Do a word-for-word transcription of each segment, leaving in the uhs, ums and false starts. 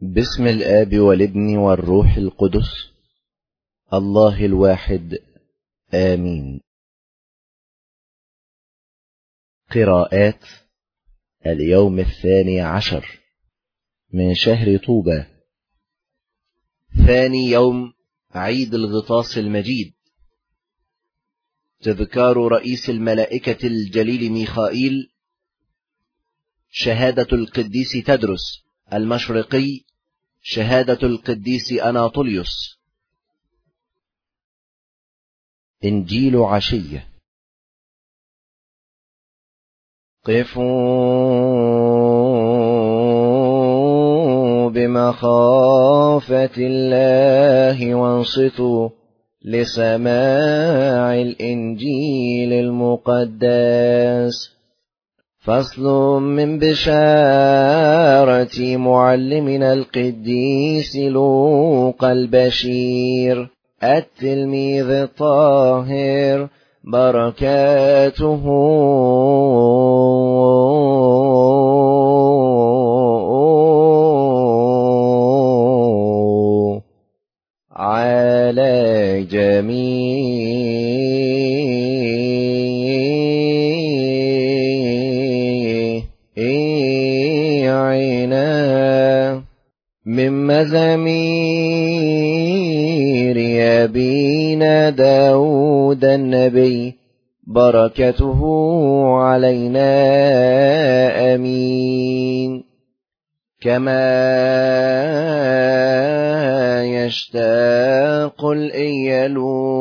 باسم الآب والابن والروح القدس الله الواحد آمين. قراءات اليوم الثاني عشر من شهر طوبى، ثاني يوم عيد الغطاس المجيد. تذكار رئيس الملائكة الجليل ميخائيل، شهادة القديس تدرس المشرقي، شهادة القديس أناطوليوس. إنجيل عشية. قفوا بمخافة الله وانصتوا لسماع الإنجيل المقدس. فصل من بشارة معلمنا القديس لوقا البشير التلميذ الطاهر، بركاته على جميعنا. من مزامير أبينا داود النبي، بركته علينا آمين. كما يشتاق الإيل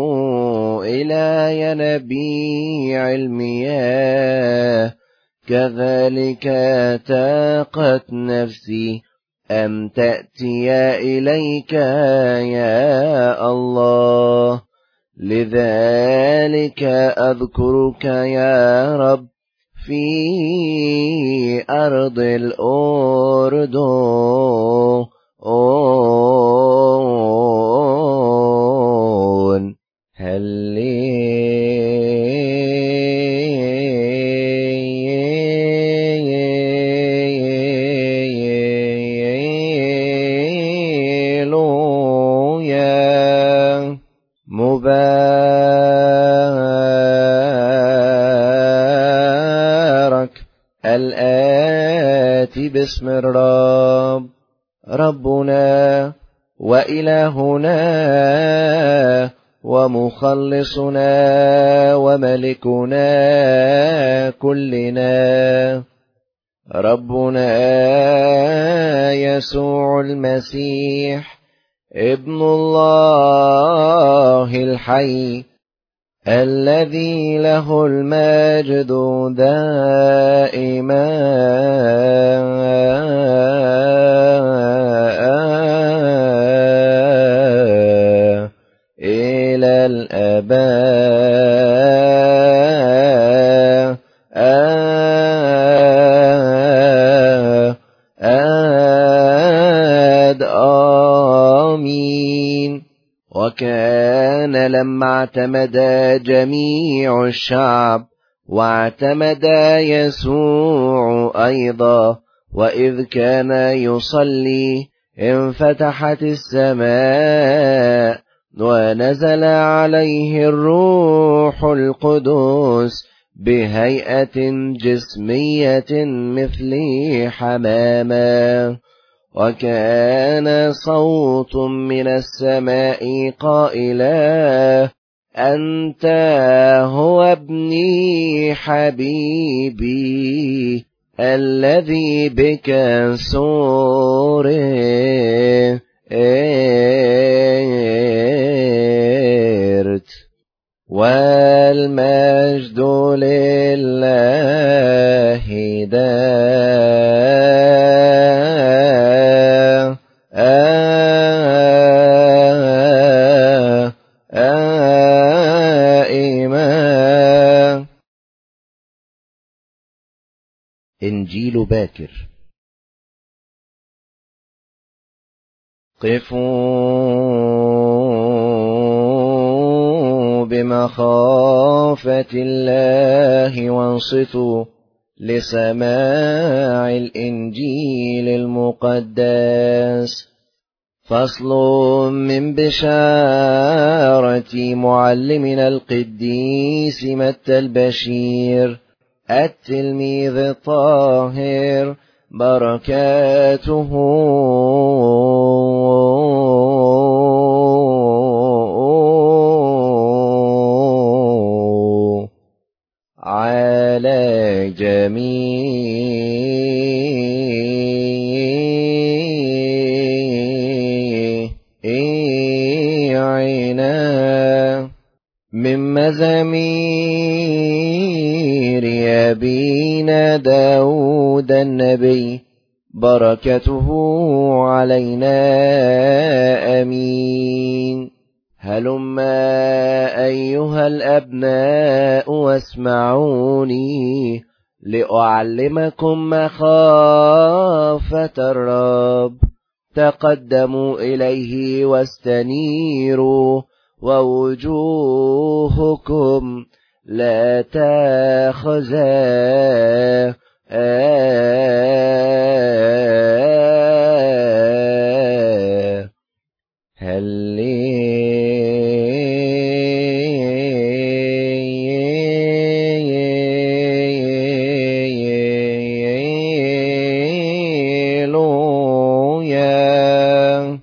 إلى ينابيع المياه، كذلك تاقت نفسي أن تأتي إليك يا الله. لذلك أذكرك يا رب في أرض الأردن. هللويا. مبارك الآتي باسم الرب، ربنا وإلهنا ومخلصنا وملكنا كلنا، ربنا يسوع المسيح ابن الله الحي، الذي له المجد دائما إلى الآباء آمين. وكان لما اعتمد جميع الشعب واعتمد يسوع أيضا، وإذ كان يصلي انفتحت السماء ونزل عليه الروح القدس بهيئة جسمية مثل حمامة، وكان صوت من السماء قائلا: أنت هو ابني حبيبي الذي بك سررت. والمجد لله دائما. إنجيل باكر. قفوا بمخافة الله وانصتوا لسماع الإنجيل المقدس. فصل من بشارة معلمنا القديس متى البشير التلميذ الطاهر، بركاته على جميعنا. من مزامير أبينا داود النبي، بركته علينا آمين. هلما أيها الأبناء واسمعوني لأعلمكم مخافة الرب. تقدموا إليه واستنيروا، ووجوهكم لا تخزى. هللويا.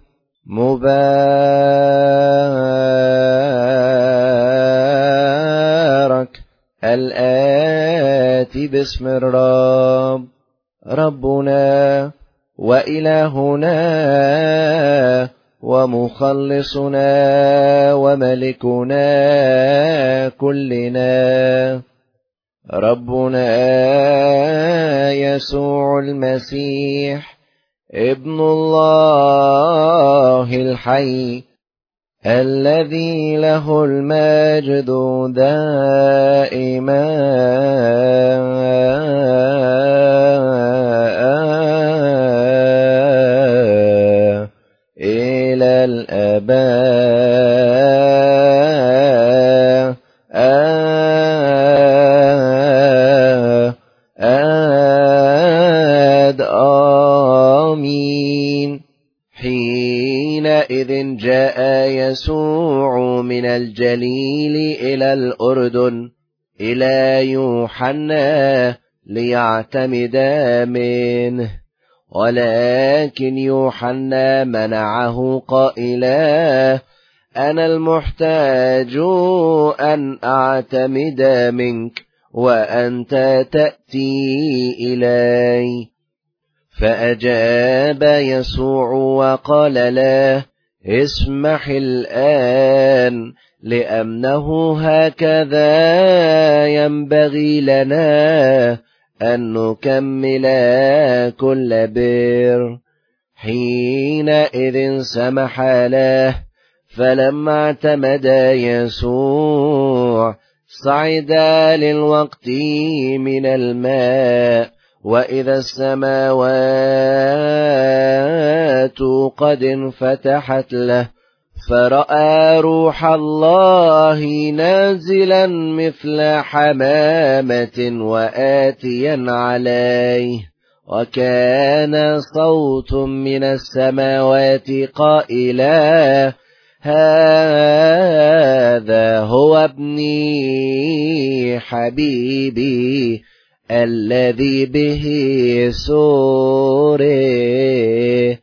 مبارك الآتي باسم الرب، ربنا وإلهنا ومخلصنا وملكنا كلنا، ربنا يسوع المسيح ابن الله الحي، الذي له المجد دائما إلى الآباء. آمين. حينئذ جاء يسوع من الجليل إلى الأردن إلى يوحنا ليعتمد منه، ولكن يوحنا منعه قائلا: أنا المحتاج أن أعتمد منك وأنت تأتي إلي. فأجاب يسوع وقال له: اسمح الآن، لأنه هكذا ينبغي لنا أن نكمل كل بر. حينئذ سمح له. فلما اعتمد يسوع صعد للوقت من الماء، وإذا السماوات قد انفتحت له، فرأى روح الله نازلا مثل حمامة وآتيا عليه، وكان صوت من السماوات قائلا: هذا هو ابني حبيبي الذي به سررت.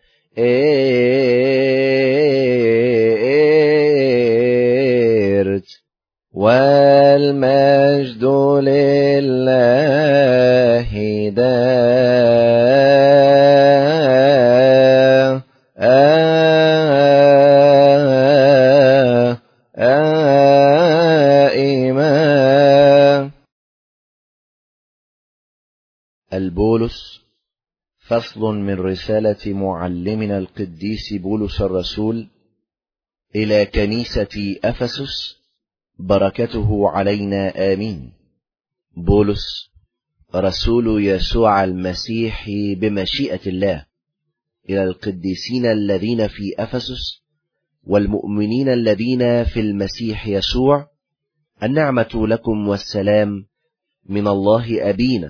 والمجد لله دائما. البولس. فصل من رسالة معلمنا القديس بولس الرسول إلى كنيسة أفسس، بركته علينا آمين. بولس رسول يسوع المسيح بمشيئة الله، إلى القديسين الذين في أفسس والمؤمنين الذين في المسيح يسوع، النعمة لكم والسلام من الله أبينا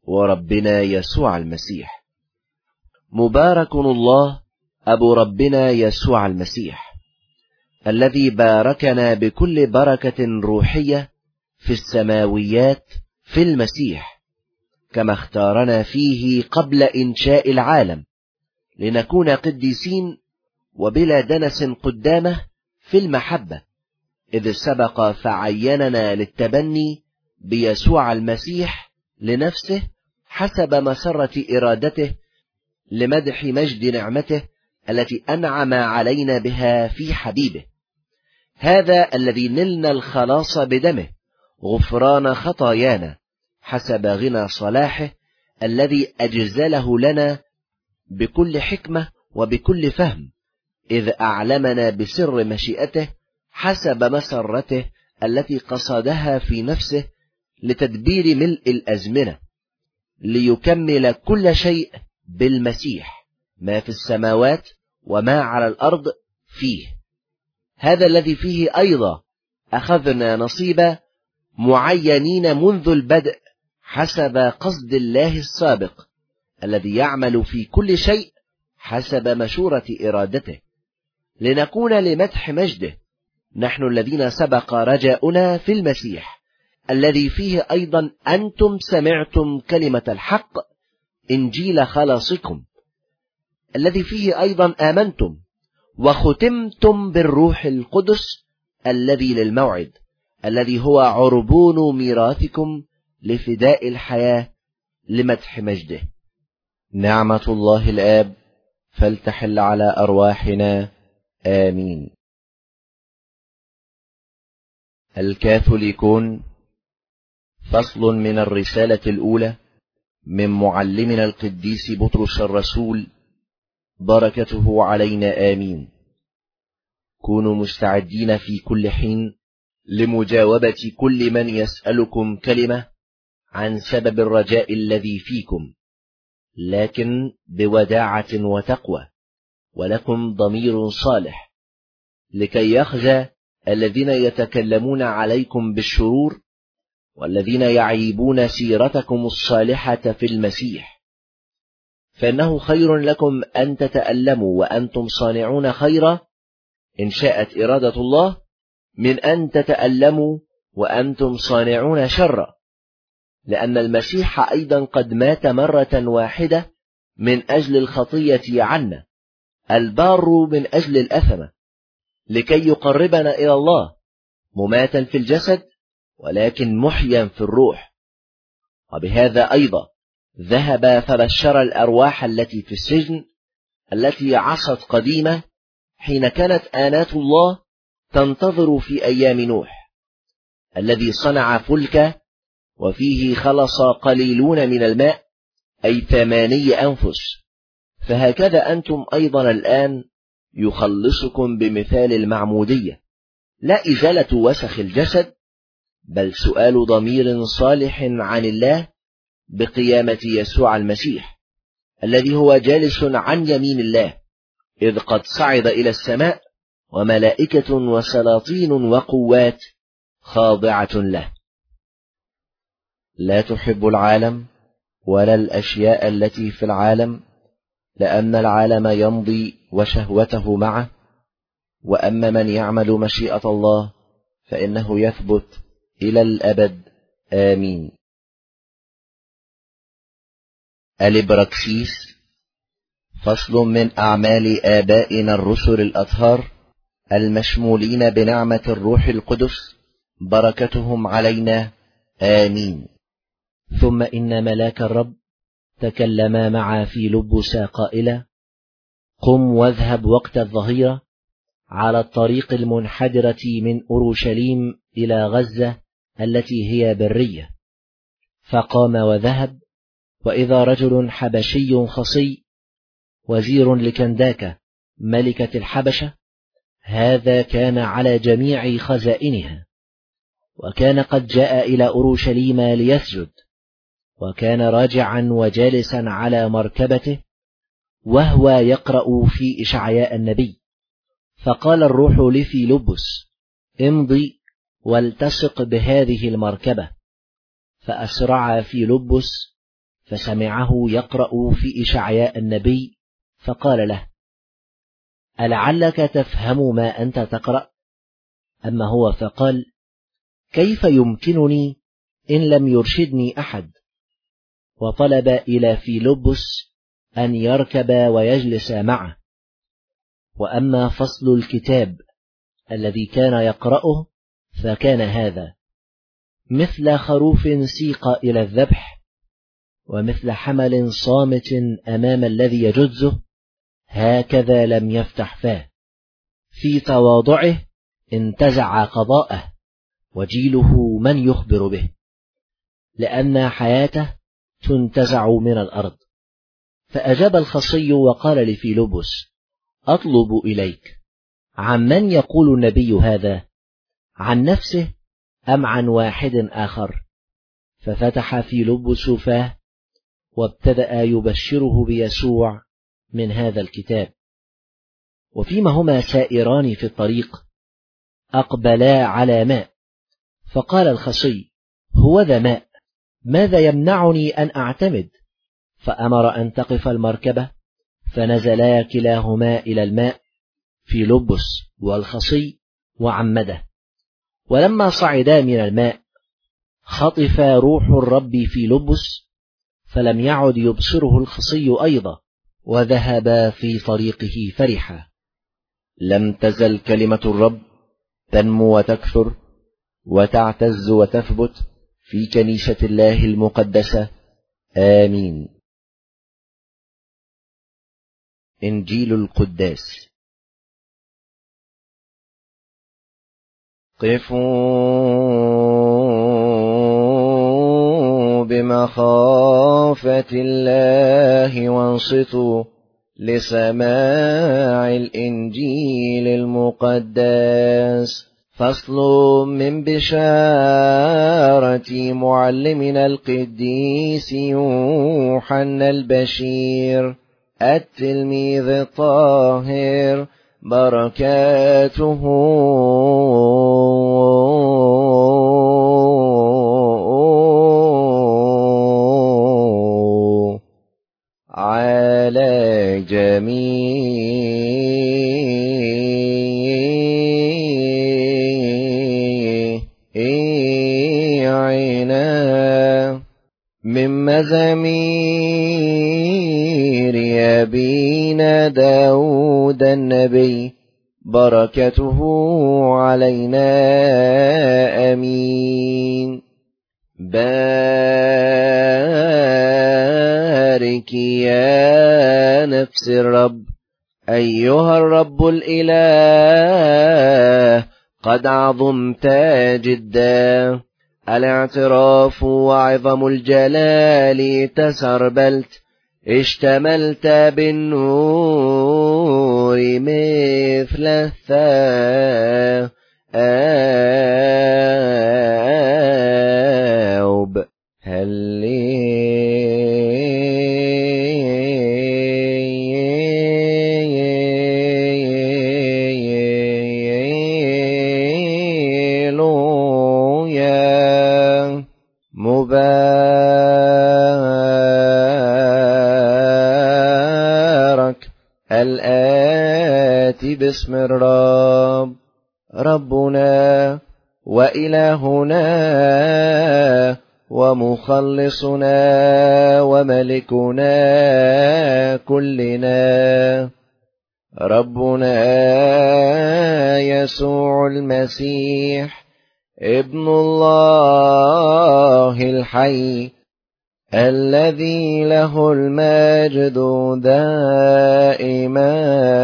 وربنا يسوع المسيح. مبارك الله أبو ربنا يسوع المسيح، الذي باركنا بكل بركة روحية في السماويات في المسيح، كما اختارنا فيه قبل إنشاء العالم لنكون قديسين وبلا دنس قدامه في المحبة، إذ سبق فعيننا للتبني بيسوع المسيح لنفسه حسب مسرة إرادته، لمدح مجد نعمته التي أنعم علينا بها في حبيبه، هذا الذي نلنا الخلاص بدمه، غفران خطايانا حسب غنى صلاحه الذي أجزله لنا بكل حكمة وبكل فهم، إذ أعلمنا بسر مشيئته حسب مسرته التي قصدها في نفسه لتدبير ملء الأزمنة، ليكمل كل شيء بالمسيح، ما في السماوات وما على الأرض فيه، هذا الذي فيه أيضا أخذنا نصيبا، معينين منذ البدء حسب قصد الله السابق الذي يعمل في كل شيء حسب مشورة إرادته، لنكون لمدح مجده، نحن الذين سبق رجاؤنا في المسيح، الذي فيه أيضا أنتم سمعتم كلمة الحق إنجيل خلاصكم، الذي فيه أيضا آمنتم وختمتم بالروح القدس الذي للموعد، الذي هو عربون ميراثكم لفداء الحياة لمدح مجده. نعمة الله الآب فلتحل على أرواحنا آمين. الكاثوليكون، فصل من الرسالة الأولى من معلمنا القديس بطرس الرسول، بركته علينا آمين. كونوا مستعدين في كل حين لمجاوبة كل من يسألكم كلمة عن سبب الرجاء الذي فيكم، لكن بوداعة وتقوى، ولكم ضمير صالح، لكي يخزى الذين يتكلمون عليكم بالشرور، والذين يعيبون سيرتكم الصالحة في المسيح. فإنه خير لكم أن تتألموا وأنتم صانعون خيرا إن شاءت إرادة الله، من أن تتألموا وأنتم صانعون شرا، لأن المسيح أيضا قد مات مرة واحدة من أجل الخطية عنا، البار من أجل الأثمة، لكي يقربنا إلى الله، مماتا في الجسد ولكن محيا في الروح. وبهذا أيضا ذهب فبشر الأرواح التي في السجن، التي عصت قديمة حين كانت آنات الله تنتظر في أيام نوح، الذي صنع فلك وفيه خلص قليلون من الماء، أي ثماني أنفس. فهكذا أنتم أيضا الآن يخلصكم بمثال المعمودية، لا إزالة وسخ الجسد، بل سؤال ضمير صالح عن الله بقيامة يسوع المسيح، الذي هو جالس عن يمين الله، إذ قد صعد إلى السماء، وملائكة وسلاطين وقوات خاضعة له. لا تحب العالم ولا الأشياء التي في العالم، لأن العالم يمضي وشهوته معه، وأما من يعمل مشيئة الله فإنه يثبت إلى الأبد. آمين. الإبراكسيس، فصل من أعمال آبائنا الرسل الأطهار المشمولين بنعمة الروح القدس، بركتهم علينا. آمين. ثم إن ملاك الرب تكلما معا في لبس قائلا: قم واذهب وقت الظهيرة على الطريق المنحدرة من أورشليم إلى غزة التي هي برية. فقام وذهب، وإذا رجل حبشي خصي وزير لكنداكة ملكة الحبشة، هذا كان على جميع خزائنها، وكان قد جاء إلى أورشليم ليسجد، وكان راجعا وجالسا على مركبته وهو يقرأ في إشعياء النبي. فقال الروح لفيلبس: امضي والتصق بهذه المركبة. فأسرع فيلبس فسمعه يقرأ في إشعياء النبي فقال له: ألعلك تفهم ما أنت تقرأ؟ أما هو فقال: كيف يمكنني إن لم يرشدني أحد؟ وطلب إلى فيلبس أن يركب ويجلس معه. وأما فصل الكتاب الذي كان يقرأه فكان هذا: مثل خروف سيق إلى الذبح، ومثل حمل صامت أمام الذي يجزه، هكذا لم يفتح فاه. في تواضعه انتزع قضاءه، وجيله من يخبر به، لأن حياته تنتزع من الأرض. فأجاب الخصي وقال لفيلبس: أطلب إليك، عن من يقول النبي هذا؟ عن نفسه أم عن واحد آخر؟ ففتح فيلبس فاه، وابتدأ يبشره بيسوع من هذا الكتاب. وفيما هما سائران في الطريق أقبلا على ماء، فقال الخصي: هو ذا ماء، ماذا يمنعني أن أعتمد؟ فأمر أن تقف المركبة، فنزلا كلاهما إلى الماء، فيلبس والخصي، وعمده. ولما صعدا من الماء خطف روح الرب فيلبس، فلم يعد يبصره الخصي أيضا، وذهب في طريقه فرحا. لم تزل كلمة الرب تنمو وتكثر وتعتز وتثبت في كنيسة الله المقدسة. آمين. إنجيل القداس. قفوا بمخافة الله وانصتوا لسماع الإنجيل المقدس. فصل من بشارة معلمنا القديس يوحنا البشير التلميذ الطاهر، بركاته على جميعنا. من مزامير أبينا داود النبي، بركته علينا. آمين. بارك يا نفس الرب أيها الرب الإله، قد عظمت جدا. الاعتراف وعظم الجلال تسربلت، اشتملت بالنور مثل الثوب. هللويا. مبارك الآتي باسم الرب، ربنا وإلهنا ومخلصنا وملكنا كلنا، ربنا يسوع المسيح ابن الله الحي، الذي له المجد دائما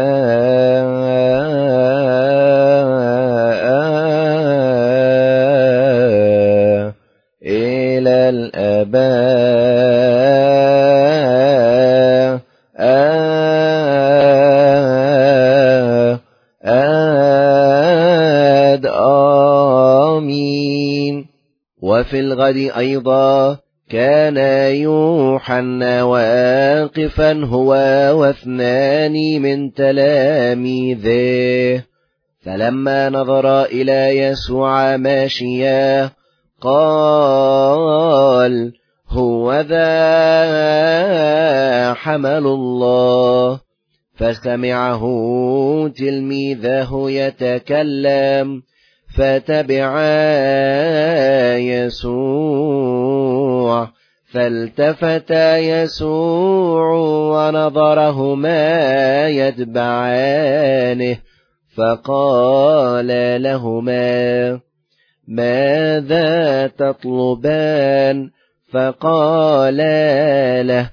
إلى الآباء. آمين. وفي الغد أيضا كان يوحنا واقفا هو واثنان من تلاميذه، فلما نظر إلى يسوع ماشيا قال: هو ذا حمل الله. فسمعه تلميذه يتكلم فتبعا يسوع، فالتفت يسوع ونظرهما يتبعانه، فقال لهما: ماذا تطلبان؟ فقال له: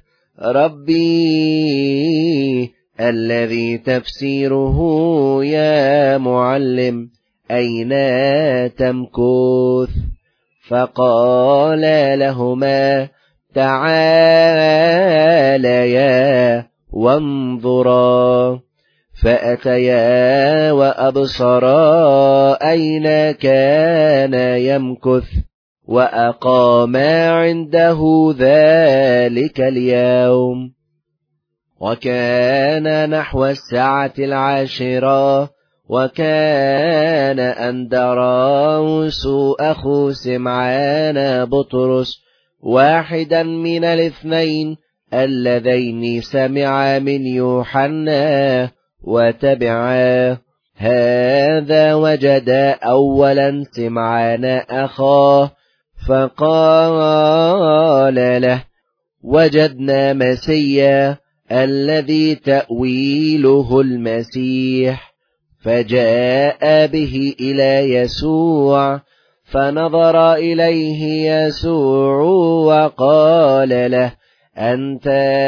ربي الذي تفسيره يا معلم أين تمكث؟ فقال لهما: تعاليا وانظرا. فأتيا وأبصرا أين كان يمكث، وأقاما عنده ذلك اليوم. وكان نحو الساعة العاشرة، وكان أندراوس أخو سمعان بطرس واحدا من الاثنين اللذين سمعا من يوحنا وتبعا. هذا وجد أولا سمعان أخاه، فقال له: وجدنا مسيا الذي تأويله المسيح. فجاء به إلى يسوع، فنظر إليه يسوع وقال له: أنت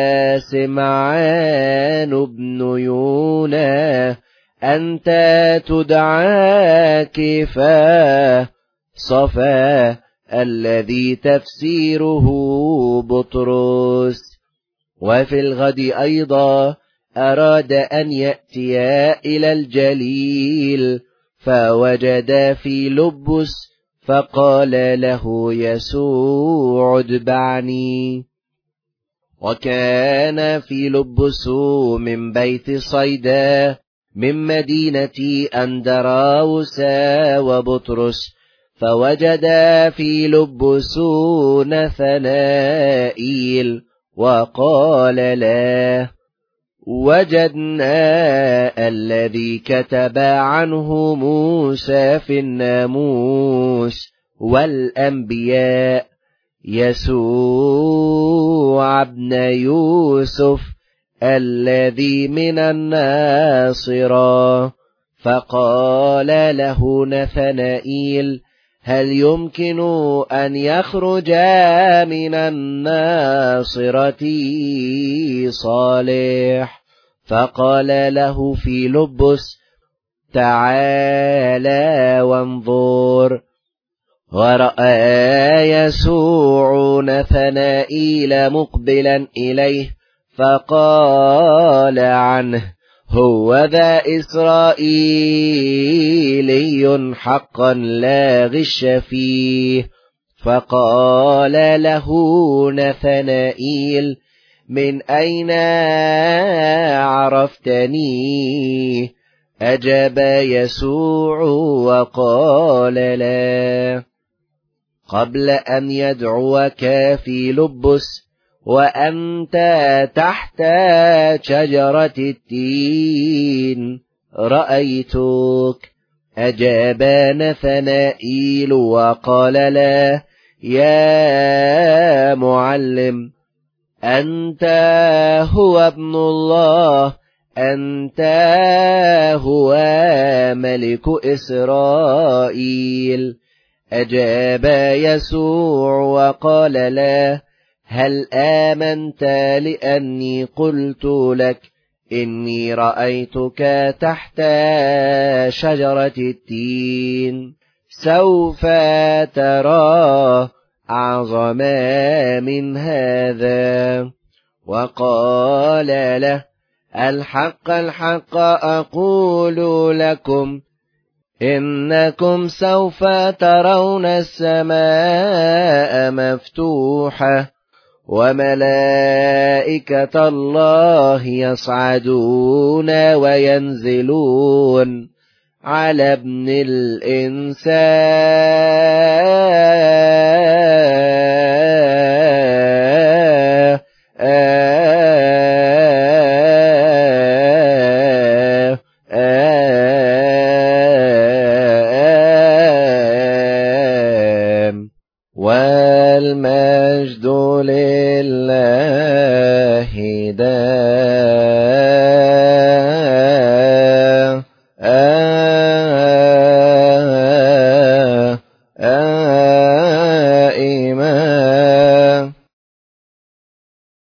سمعان بن يونا، أنت تدعى كيفا، صفا الذي تفسيره بطرس. وفي الغد أيضا أراد أن يأتيا إلى الجليل، فوجد في لبس، فقال له يسوع: اتبعني. وكان في لبس من بيت صيدا من مدينة أندراوس وبطرس، فوجد في لبس نثنائيل، وقال له: وجدنا الذي كتب عنه موسى في الناموس والأنبياء، يسوع ابن يوسف الذي من الناصرة. فقال له نثنائيل: هل يمكن أن يخرج من الناصرة صالح؟ فقال له في لبس: تعالى وانظر. ورأى يسوع نثنائيل مقبلا إليه، فقال عنه: هو ذا إسرائيلي حقا لا غش فيه. فقال له نثنائيل: من أين عرفتني؟ أجاب يسوع وقال له: قبل أن يدعوك في لبس وأنت تحت شجرة التين رأيتك. أجاب نثنائيل وقال له: يا معلم، أنت هو ابن الله، أنت هو ملك إسرائيل. أجاب يسوع وقال له: هل آمنت لأني قلت لك إني رأيتك تحت شجرة التين؟ سوف ترى أعظم من هذا. وقال له: الحق الحق أقول لكم، إنكم سوف ترون السماء مفتوحة وملائكة الله يصعدون وينزلون على ابن الإنسان والمجد لله دائما